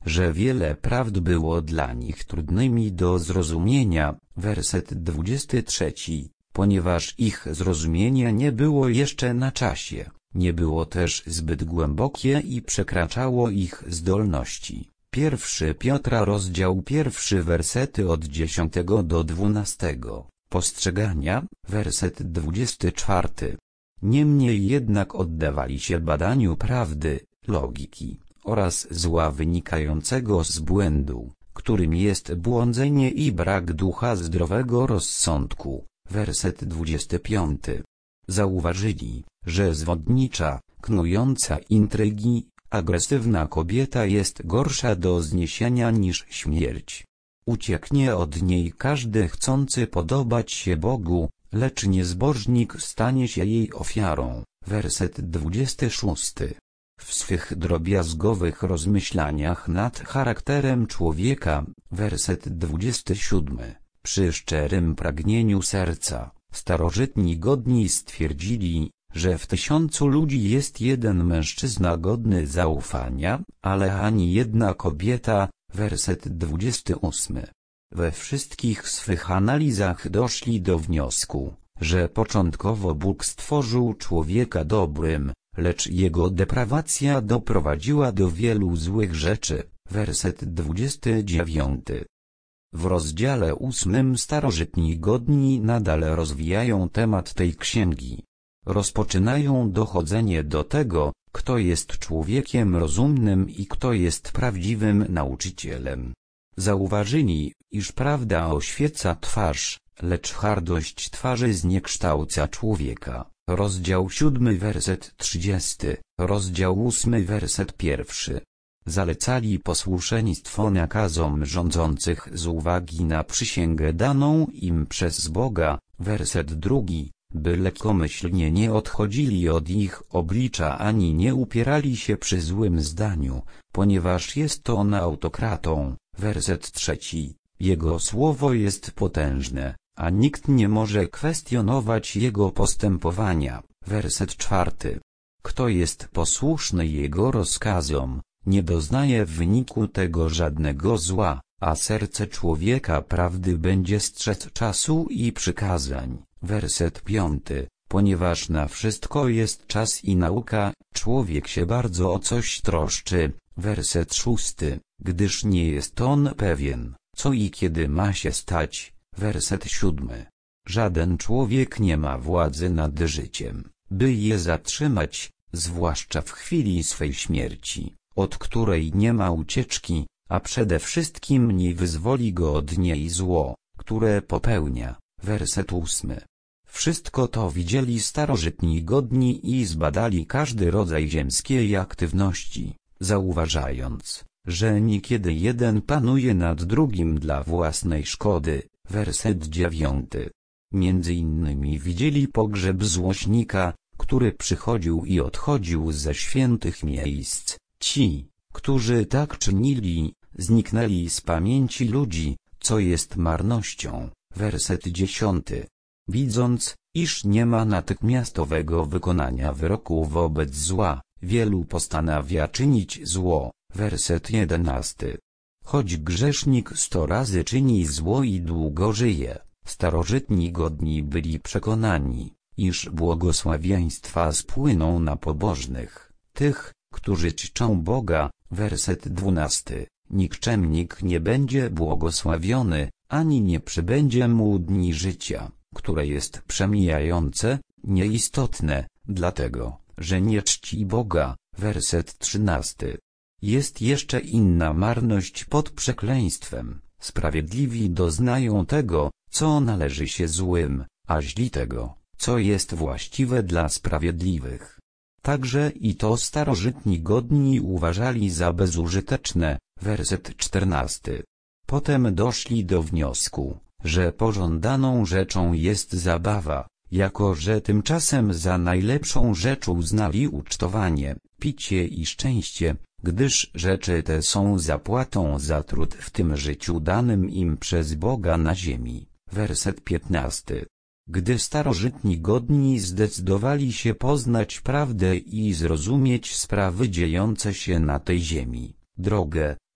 że wiele prawd było dla nich trudnymi do zrozumienia, werset dwudziesty trzeci, ponieważ ich zrozumienie nie było jeszcze na czasie, nie było też zbyt głębokie i przekraczało ich zdolności. Pierwszy Piotra rozdział pierwszy wersety od dziesiątego do dwunastego. Postrzegania, werset dwudziesty czwarty. Niemniej jednak oddawali się badaniu prawdy, logiki oraz zła wynikającego z błędu, którym jest błądzenie i brak ducha zdrowego rozsądku, werset dwudziesty piąty. Zauważyli, że zwodnicza, knująca intrygi, agresywna kobieta jest gorsza do zniesienia niż śmierć. Ucieknie od niej każdy chcący podobać się Bogu, lecz niezbożnik stanie się jej ofiarą, werset dwudziesty szósty. W swych drobiazgowych rozmyślaniach nad charakterem człowieka, werset dwudziesty siódmy, przy szczerym pragnieniu serca, starożytni godni stwierdzili, że w tysiącu ludzi jest jeden mężczyzna godny zaufania, ale ani jedna kobieta, werset dwudziesty ósmy. We wszystkich swych analizach doszli do wniosku, że początkowo Bóg stworzył człowieka dobrym, lecz jego deprawacja doprowadziła do wielu złych rzeczy, werset dwudziesty dziewiąty. W rozdziale ósmym starożytni godni nadal rozwijają temat tej księgi. Rozpoczynają dochodzenie do tego, kto jest człowiekiem rozumnym i kto jest prawdziwym nauczycielem. Zauważyli, iż prawda oświeca twarz, lecz hardość twarzy zniekształca człowieka. Rozdział siódmy werset trzydziesty, rozdział ósmy werset pierwszy. Zalecali posłuszeństwo nakazom rządzących z uwagi na przysięgę daną im przez Boga, werset drugi, by lekkomyślnie nie odchodzili od ich oblicza ani nie upierali się przy złym zdaniu, ponieważ jest on autokratą, werset trzeci. Jego słowo jest potężne, a nikt nie może kwestionować jego postępowania, werset czwarty. Kto jest posłuszny jego rozkazom, nie doznaje w wyniku tego żadnego zła, a serce człowieka prawdy będzie strzec czasu i przykazań, werset piąty. Ponieważ na wszystko jest czas i nauka, człowiek się bardzo o coś troszczy, werset szósty, gdyż nie jest on pewien, co i kiedy ma się stać, werset siódmy. Żaden człowiek nie ma władzy nad życiem, by je zatrzymać, zwłaszcza w chwili swej śmierci, od której nie ma ucieczki, a przede wszystkim nie wyzwoli go od niej zło, które popełnia, werset ósmy. Wszystko to widzieli starożytni godni i zbadali każdy rodzaj ziemskiej aktywności, zauważając, że niekiedy jeden panuje nad drugim dla własnej szkody, werset dziewiąty. Między innymi widzieli pogrzeb złośnika, który przychodził i odchodził ze świętych miejsc. Ci, którzy tak czynili, zniknęli z pamięci ludzi, co jest marnością, werset dziesiąty. Widząc, iż nie ma natychmiastowego wykonania wyroku wobec zła, wielu postanawia czynić zło, werset jedenasty. Choć grzesznik sto razy czyni zło i długo żyje, starożytni godni byli przekonani, iż błogosławieństwa spłyną na pobożnych, tych, którzy czczą Boga, werset dwunasty. Nikczemnik nie będzie błogosławiony, ani nie przybędzie mu dni życia, które jest przemijające, nieistotne, dlatego, że nie czci Boga, werset trzynasty. Jest jeszcze inna marność pod przekleństwem, sprawiedliwi doznają tego, co należy się złym, a źli tego, co jest właściwe dla sprawiedliwych. Także i to starożytni godni uważali za bezużyteczne, werset czternasty. Potem doszli do wniosku, że pożądaną rzeczą jest zabawa, jako że tymczasem za najlepszą rzecz uznali ucztowanie, picie i szczęście, gdyż rzeczy te są zapłatą za trud w tym życiu danym im przez Boga na ziemi, werset piętnasty. Gdy starożytni godni zdecydowali się poznać prawdę i zrozumieć sprawy dziejące się na tej ziemi, drogę,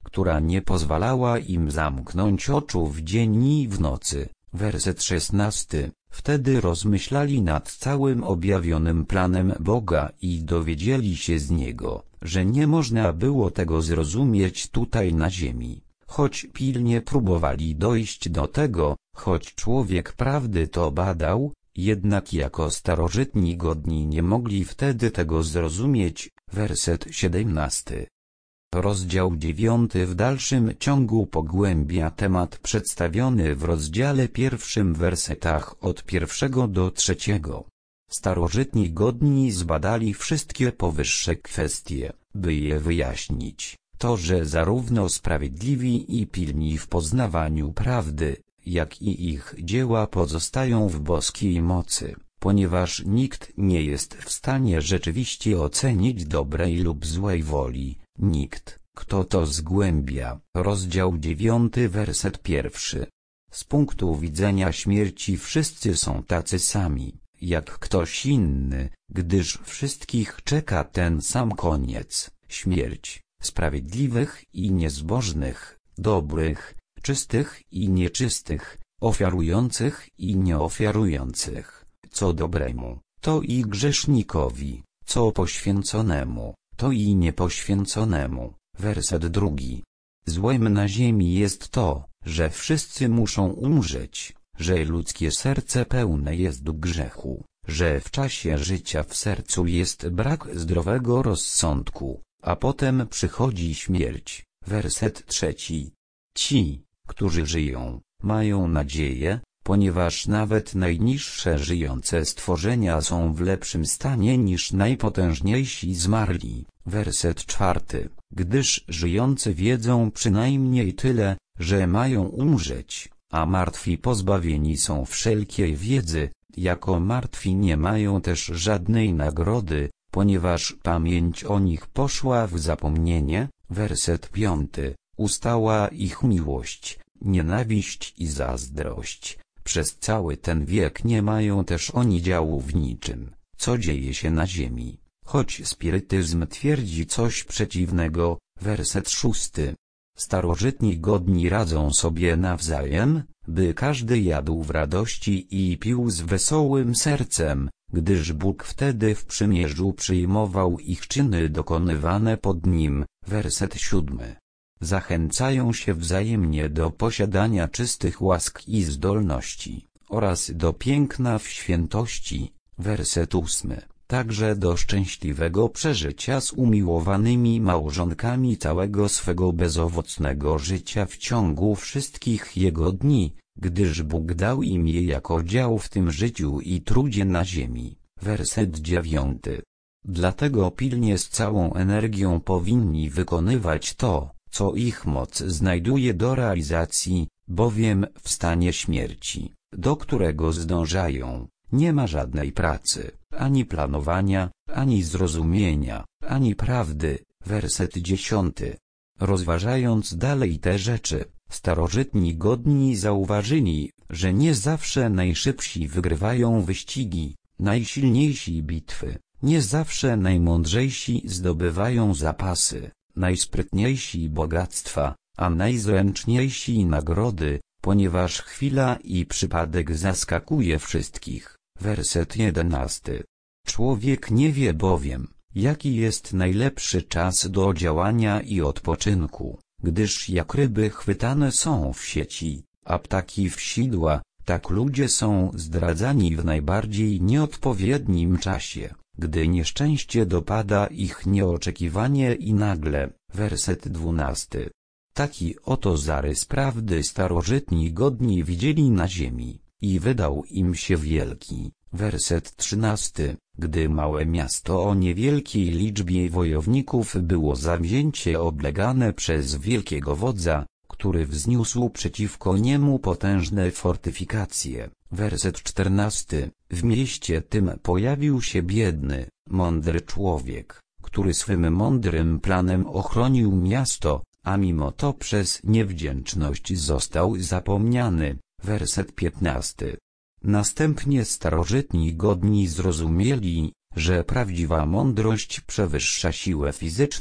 która nie pozwalała im zamknąć oczu w dzień i w nocy. Werset szesnasty. Wtedy rozmyślali nad całym objawionym planem Boga i dowiedzieli się z niego, że nie można było tego zrozumieć tutaj na ziemi. Choć pilnie próbowali dojść do tego, choć człowiek prawdy to badał, jednak jako starożytni godni nie mogli wtedy tego zrozumieć. Werset siedemnasty. Rozdział dziewiąty w dalszym ciągu pogłębia temat przedstawiony w rozdziale pierwszym wersetach od pierwszego do trzeciego. Starożytni godni zbadali wszystkie powyższe kwestie, by je wyjaśnić. To, że zarówno sprawiedliwi i pilni w poznawaniu prawdy, jak i ich dzieła pozostają w boskiej mocy, ponieważ nikt nie jest w stanie rzeczywiście ocenić dobrej lub złej woli, nikt, kto to zgłębia. Rozdział dziewiąty werset pierwszy. Z punktu widzenia śmierci wszyscy są tacy sami, jak ktoś inny, gdyż wszystkich czeka ten sam koniec, śmierć, sprawiedliwych i niezbożnych, dobrych, czystych i nieczystych, ofiarujących i nieofiarujących, co dobremu, to i grzesznikowi, co poświęconemu, to i niepoświęconemu. Werset drugi. Złem na ziemi jest to, że wszyscy muszą umrzeć, że ludzkie serce pełne jest grzechu, że w czasie życia w sercu jest brak zdrowego rozsądku, a potem przychodzi śmierć. Werset trzeci. Ci, którzy żyją, mają nadzieję, ponieważ nawet najniższe żyjące stworzenia są w lepszym stanie niż najpotężniejsi zmarli. Werset czwarty. Gdyż żyjący wiedzą przynajmniej tyle, że mają umrzeć, a martwi pozbawieni są wszelkiej wiedzy, jako martwi nie mają też żadnej nagrody, ponieważ pamięć o nich poszła w zapomnienie. Werset piąty. Ustała ich miłość, nienawiść i zazdrość. Przez cały ten wiek nie mają też oni działu w niczym, co dzieje się na ziemi. Choć spirytyzm twierdzi coś przeciwnego. Werset szósty. Starożytni godni radzą sobie nawzajem, by każdy jadł w radości i pił z wesołym sercem, gdyż Bóg wtedy w przymierzu przyjmował ich czyny dokonywane pod nim. Werset siódmy. Zachęcają się wzajemnie do posiadania czystych łask i zdolności, oraz do piękna w świętości. Werset ósmy. Także do szczęśliwego przeżycia z umiłowanymi małżonkami całego swego bezowocnego życia w ciągu wszystkich jego dni, gdyż Bóg dał im je jako dział w tym życiu i trudzie na ziemi. Werset dziewiąty. Dlatego pilnie z całą energią powinni wykonywać to, co ich moc znajduje do realizacji, bowiem w stanie śmierci, do którego zdążają, nie ma żadnej pracy, ani planowania, ani zrozumienia, ani prawdy. Werset dziesiąty. Rozważając dalej te rzeczy, starożytni godni zauważyli, że nie zawsze najszybsi wygrywają wyścigi, najsilniejsi bitwy, nie zawsze najmądrzejsi zdobywają zapasy, najsprytniejsi bogactwa, a najzręczniejsi nagrody, ponieważ chwila i przypadek zaskakuje wszystkich. Werset jedenasty. Człowiek nie wie bowiem, jaki jest najlepszy czas do działania i odpoczynku, gdyż jak ryby chwytane są w sieci, a ptaki w sidła, tak ludzie są zdradzani w najbardziej nieodpowiednim czasie, gdy nieszczęście dopada ich nieoczekiwanie i nagle. Werset dwunasty. Taki oto zarys prawdy starożytni godni widzieli na ziemi, i wydał im się wielki. Werset trzynasty. Gdy małe miasto o niewielkiej liczbie wojowników było zawzięcie oblegane przez wielkiego wodza, który wzniósł przeciwko niemu potężne fortyfikacje. Werset czternasty. W mieście tym pojawił się biedny, mądry człowiek, który swym mądrym planem ochronił miasto, a mimo to przez niewdzięczność został zapomniany. Werset piętnasty. Następnie starożytni godni zrozumieli, że prawdziwa mądrość przewyższa siłę fizyczną,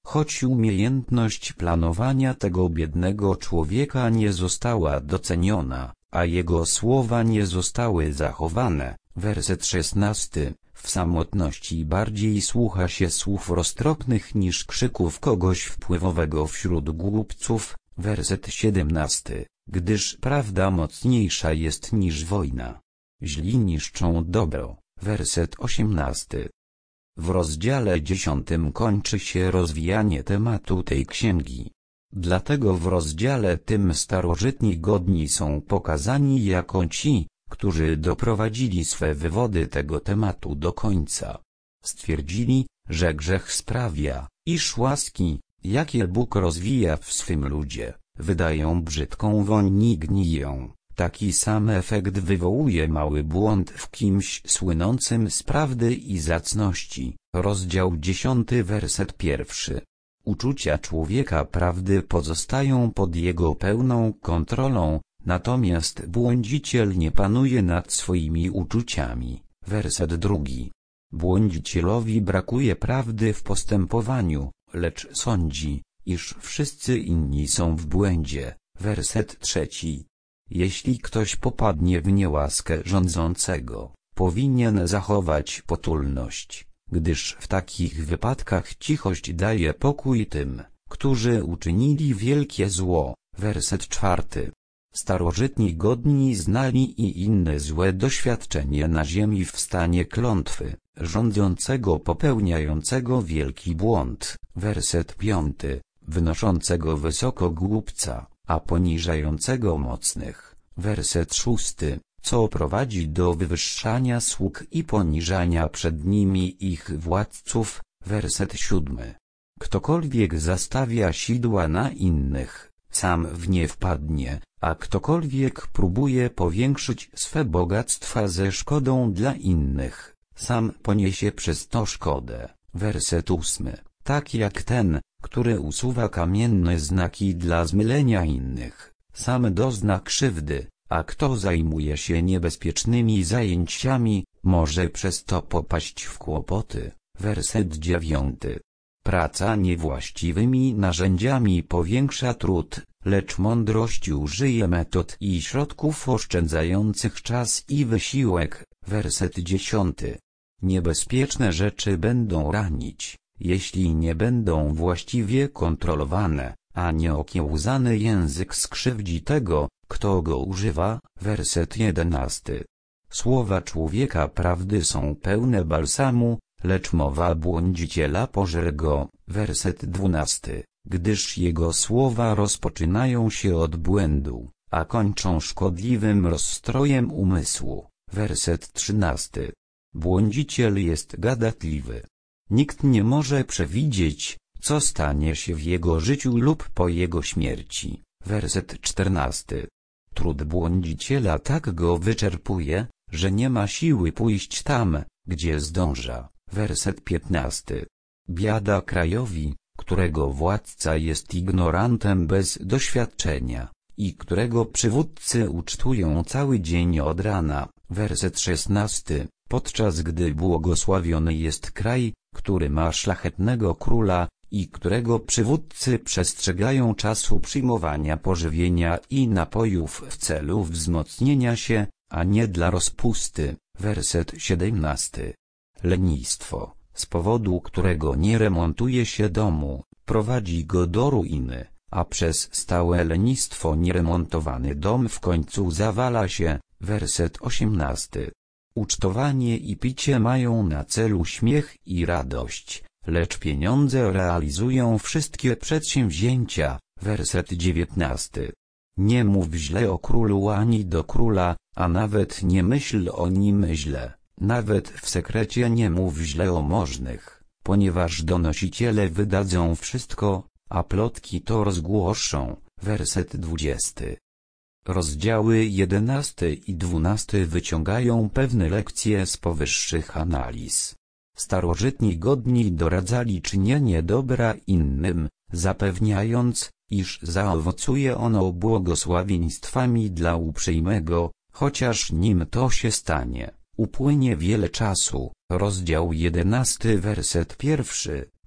choć umiejętność planowania tego biednego człowieka nie została doceniona, a jego słowa nie zostały zachowane. Werset szesnasty. W samotności bardziej słucha się słów roztropnych niż krzyków kogoś wpływowego wśród głupców. Werset siedemnasty. Gdyż prawda mocniejsza jest niż wojna. Źli niszczą dobro. Werset osiemnasty. W rozdziale dziesiątym kończy się rozwijanie tematu tej księgi. Dlatego w rozdziale tym starożytni godni są pokazani jako ci, którzy doprowadzili swe wywody tego tematu do końca. Stwierdzili, że grzech sprawia, iż łaski, jakie Bóg rozwija w swym ludzie, wydają brzydką woń i gniją. Taki sam efekt wywołuje mały błąd w kimś słynącym z prawdy i zacności. Rozdział dziesiąty, werset pierwszy. Uczucia człowieka prawdy pozostają pod jego pełną kontrolą, natomiast błądziciel nie panuje nad swoimi uczuciami. Werset drugi. Błądzicielowi brakuje prawdy w postępowaniu, lecz sądzi, iż wszyscy inni są w błędzie. Werset trzeci. Jeśli ktoś popadnie w niełaskę rządzącego, powinien zachować potulność, gdyż w takich wypadkach cichość daje pokój tym, którzy uczynili wielkie zło. Werset czwarty. Starożytni godni znali i inne złe doświadczenie na ziemi w stanie klątwy, rządzącego popełniającego wielki błąd. Werset piąty. Wynoszącego wysoko głupca, a poniżającego mocnych. Werset szósty. Co prowadzi do wywyższania sług i poniżania przed nimi ich władców. Werset siódmy. Ktokolwiek zastawia sidła na innych, sam w nie wpadnie, a ktokolwiek próbuje powiększyć swe bogactwa ze szkodą dla innych, sam poniesie przez to szkodę. Werset ósmy. Tak jak ten, który usuwa kamienne znaki dla zmylenia innych, sam dozna krzywdy, a kto zajmuje się niebezpiecznymi zajęciami, może przez to popaść w kłopoty. Werset dziewiąty. Praca niewłaściwymi narzędziami powiększa trud, lecz mądrość użyje metod i środków oszczędzających czas i wysiłek. Werset dziesiąty. Niebezpieczne rzeczy będą ranić, jeśli nie będą właściwie kontrolowane, a nieokiełzany język skrzywdzi tego, kto go używa. Werset jedenasty. Słowa człowieka prawdy są pełne balsamu, lecz mowa błądziciela pożre go. Werset dwunasty. Gdyż jego słowa rozpoczynają się od błędu, a kończą szkodliwym rozstrojem umysłu. Werset trzynasty. Błądziciel jest gadatliwy. Nikt nie może przewidzieć, co stanie się w jego życiu lub po jego śmierci. Werset czternasty. Trud błądziciela tak go wyczerpuje, że nie ma siły pójść tam, gdzie zdąża. Werset piętnasty. Biada krajowi, którego władca jest ignorantem bez doświadczenia, i którego przywódcy ucztują cały dzień od rana. Werset szesnasty. Podczas gdy błogosławiony jest kraj, który ma szlachetnego króla, i którego przywódcy przestrzegają czasu przyjmowania pożywienia i napojów w celu wzmocnienia się, a nie dla rozpusty. Werset siedemnasty. Lenistwo, z powodu którego nie remontuje się domu, prowadzi go do ruiny, a przez stałe lenistwo nieremontowany dom w końcu zawala się. Werset osiemnasty. Ucztowanie i picie mają na celu śmiech i radość, lecz pieniądze realizują wszystkie przedsięwzięcia. Werset dziewiętnasty. Nie mów źle o królu ani do króla, a nawet nie myśl o nim źle, nawet w sekrecie nie mów źle o możnych, ponieważ donosiciele wydadzą wszystko, a plotki to rozgłoszą. Werset dwudziesty. Rozdziały jedenasty i dwunasty wyciągają pewne lekcje z powyższych analiz. Starożytni godni doradzali czynienie dobra innym, zapewniając, iż zaowocuje ono błogosławieństwami dla uprzejmego, chociaż nim to się stanie, upłynie wiele czasu. Rozdział jedenasty, werset pierwszy.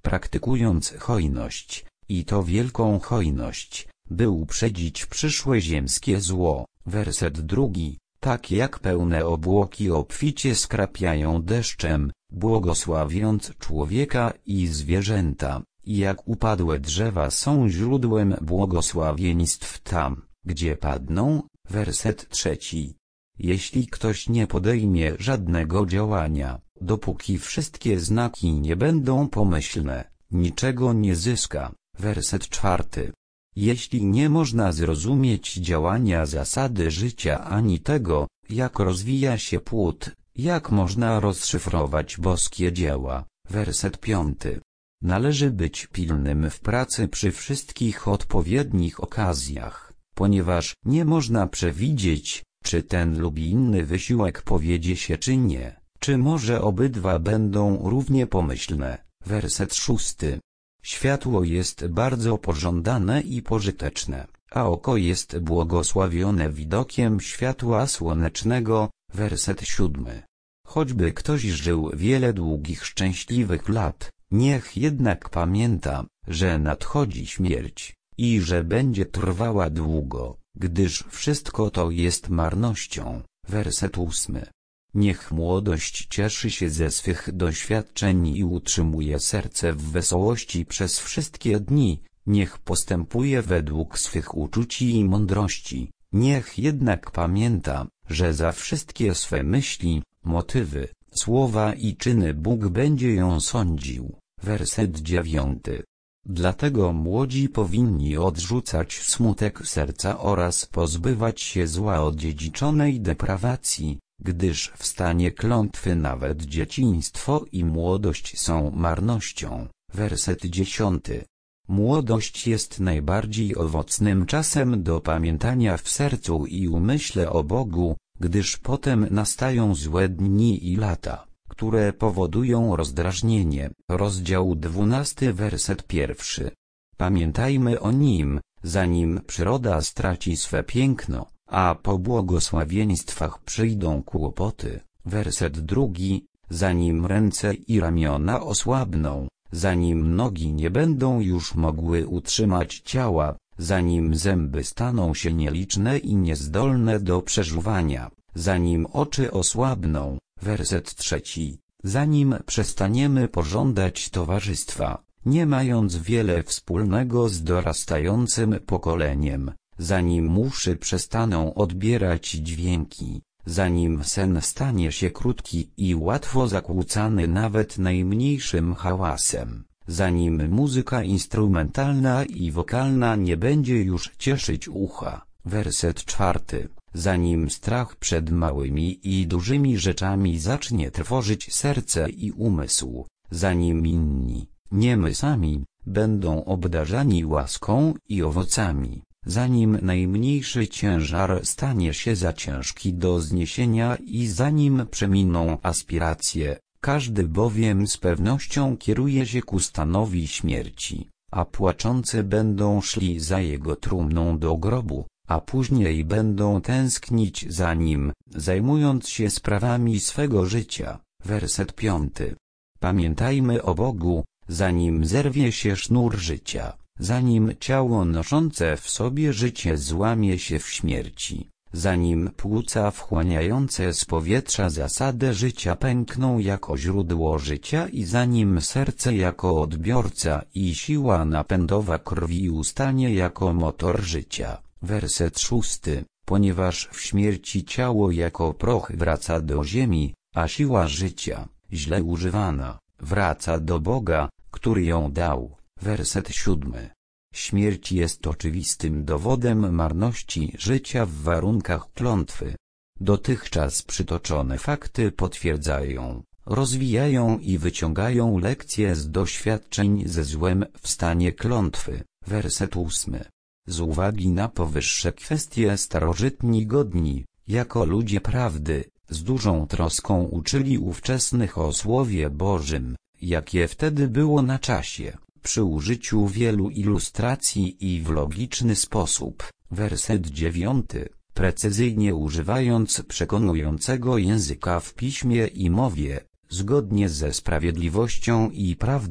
praktykując hojność, i to wielką hojność, by uprzedzić przyszłe ziemskie zło. Werset drugi. Tak jak pełne obłoki obficie skrapiają deszczem, błogosławiąc człowieka i zwierzęta, i jak upadłe drzewa są źródłem błogosławieństw tam, gdzie padną. Werset trzeci. Jeśli ktoś nie podejmie żadnego działania, dopóki wszystkie znaki nie będą pomyślne, niczego nie zyska. Werset czwarty. Jeśli nie można zrozumieć działania zasady życia ani tego, jak rozwija się płód, jak można rozszyfrować boskie dzieła. Werset piąty. Należy być pilnym w pracy przy wszystkich odpowiednich okazjach, ponieważ nie można przewidzieć, czy ten lub inny wysiłek powiedzie się czy nie, czy może obydwa będą równie pomyślne. Werset szósty. Światło jest bardzo pożądane i pożyteczne, a oko jest błogosławione widokiem światła słonecznego. Werset siódmy. Choćby ktoś żył wiele długich szczęśliwych lat, niech jednak pamięta, że nadchodzi śmierć, i że będzie trwała długo, gdyż wszystko to jest marnością. Werset ósmy. Niech młodość cieszy się ze swych doświadczeń i utrzymuje serce w wesołości przez wszystkie dni, niech postępuje według swych uczuci i mądrości, niech jednak pamięta, że za wszystkie swe myśli, motywy, słowa i czyny Bóg będzie ją sądził. Werset dziewiąty. Dlatego młodzi powinni odrzucać smutek serca oraz pozbywać się zła odziedziczonej deprawacji, gdyż w stanie klątwy nawet dzieciństwo i młodość są marnością. Werset dziesiąty. Młodość jest najbardziej owocnym czasem do pamiętania w sercu i umyśle o Bogu, gdyż potem nastają złe dni i lata, które powodują rozdrażnienie. Rozdział dwunasty, werset pierwszy. Pamiętajmy o nim, zanim przyroda straci swe piękno, a po błogosławieństwach przyjdą kłopoty. Werset drugi. Zanim ręce i ramiona osłabną, zanim nogi nie będą już mogły utrzymać ciała, zanim zęby staną się nieliczne i niezdolne do przeżuwania, zanim oczy osłabną. Werset trzeci. Zanim przestaniemy pożądać towarzystwa, nie mając wiele wspólnego z dorastającym pokoleniem, zanim uszy przestaną odbierać dźwięki, zanim sen stanie się krótki i łatwo zakłócany nawet najmniejszym hałasem, zanim muzyka instrumentalna i wokalna nie będzie już cieszyć ucha. Werset czwarty. Zanim strach przed małymi i dużymi rzeczami zacznie trwożyć serce i umysł, zanim inni, nie my sami, będą obdarzani łaską i owocami, zanim najmniejszy ciężar stanie się za ciężki do zniesienia i zanim przeminą aspiracje, każdy bowiem z pewnością kieruje się ku stanowi śmierci, a płaczący będą szli za jego trumną do grobu, a później będą tęsknić za nim, zajmując się sprawami swego życia. Werset piąty. Pamiętajmy o Bogu, zanim zerwie się sznur życia, zanim ciało noszące w sobie życie złamie się w śmierci, zanim płuca wchłaniające z powietrza zasadę życia pękną jako źródło życia i zanim serce jako odbiorca i siła napędowa krwi ustanie jako motor życia. Werset szósty. Ponieważ w śmierci ciało jako proch wraca do ziemi, a siła życia, źle używana, wraca do Boga, który ją dał. Werset siódmy. Śmierć jest oczywistym dowodem marności życia w warunkach klątwy. Dotychczas przytoczone fakty potwierdzają, rozwijają i wyciągają lekcje z doświadczeń ze złem w stanie klątwy. Werset ósmy. Z uwagi na powyższe kwestie starożytni godni, jako ludzie prawdy, z dużą troską uczyli ówczesnych o Słowie Bożym, jakie wtedy było na czasie, przy użyciu wielu ilustracji i w logiczny sposób. Werset dziewiąty. Precyzyjnie używając przekonującego języka w piśmie i mowie, zgodnie ze sprawiedliwością i prawdą,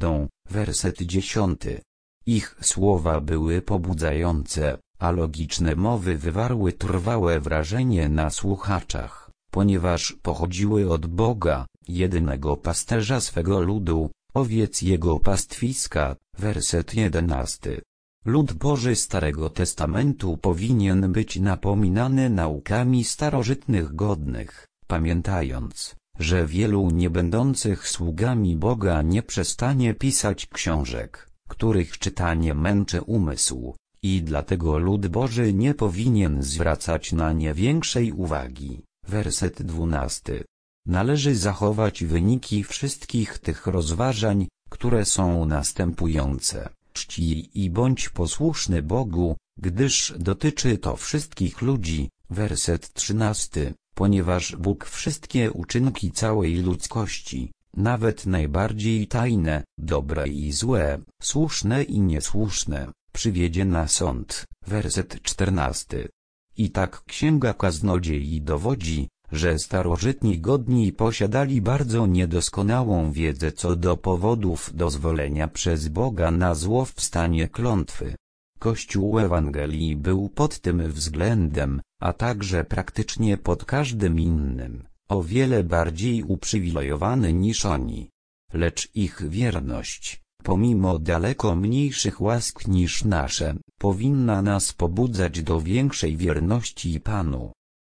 werset dziesiąty. Ich słowa były pobudzające, a logiczne mowy wywarły trwałe wrażenie na słuchaczach, ponieważ pochodziły od Boga, jedynego pasterza swego ludu, owiec jego pastwiska, werset jedenasty. Lud Boży Starego Testamentu powinien być napominany naukami starożytnych godnych, pamiętając, że wielu niebędących sługami Boga nie przestanie pisać książek, których czytanie męczy umysł, i dlatego lud Boży nie powinien zwracać na nie większej uwagi. Werset dwunasty. Należy zachować wyniki wszystkich tych rozważań, które są następujące. Czcij i bądź posłuszny Bogu, gdyż dotyczy to wszystkich ludzi. Werset trzynasty. Ponieważ Bóg wszystkie uczynki całej ludzkości, nawet najbardziej tajne, dobre i złe, słuszne i niesłuszne, przywiedzie na sąd. Werset czternasty. I tak Księga Kaznodziei dowodzi, że starożytni godni posiadali bardzo niedoskonałą wiedzę co do powodów dozwolenia przez Boga na złowstanie klątwy. Kościół Ewangelii był pod tym względem, a także praktycznie pod każdym innym, o wiele bardziej uprzywilejowany niż oni. Lecz ich wierność, pomimo daleko mniejszych łask niż nasze, powinna nas pobudzać do większej wierności Panu.